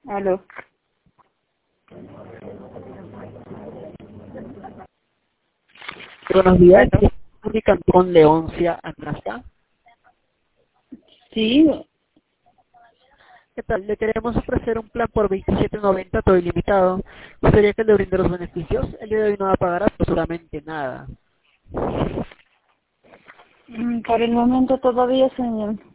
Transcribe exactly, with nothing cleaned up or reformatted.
Aló. Buenos días, estamos comunicando con Leoncia Anasta. Sí, ¿Qué tal? Le queremos ofrecer un plan por veintisiete noventa todo ilimitado. Gustaría que le brinde los beneficios. El día de hoy no va a pagar absolutamente nada. mm, por el momento todavía, señor.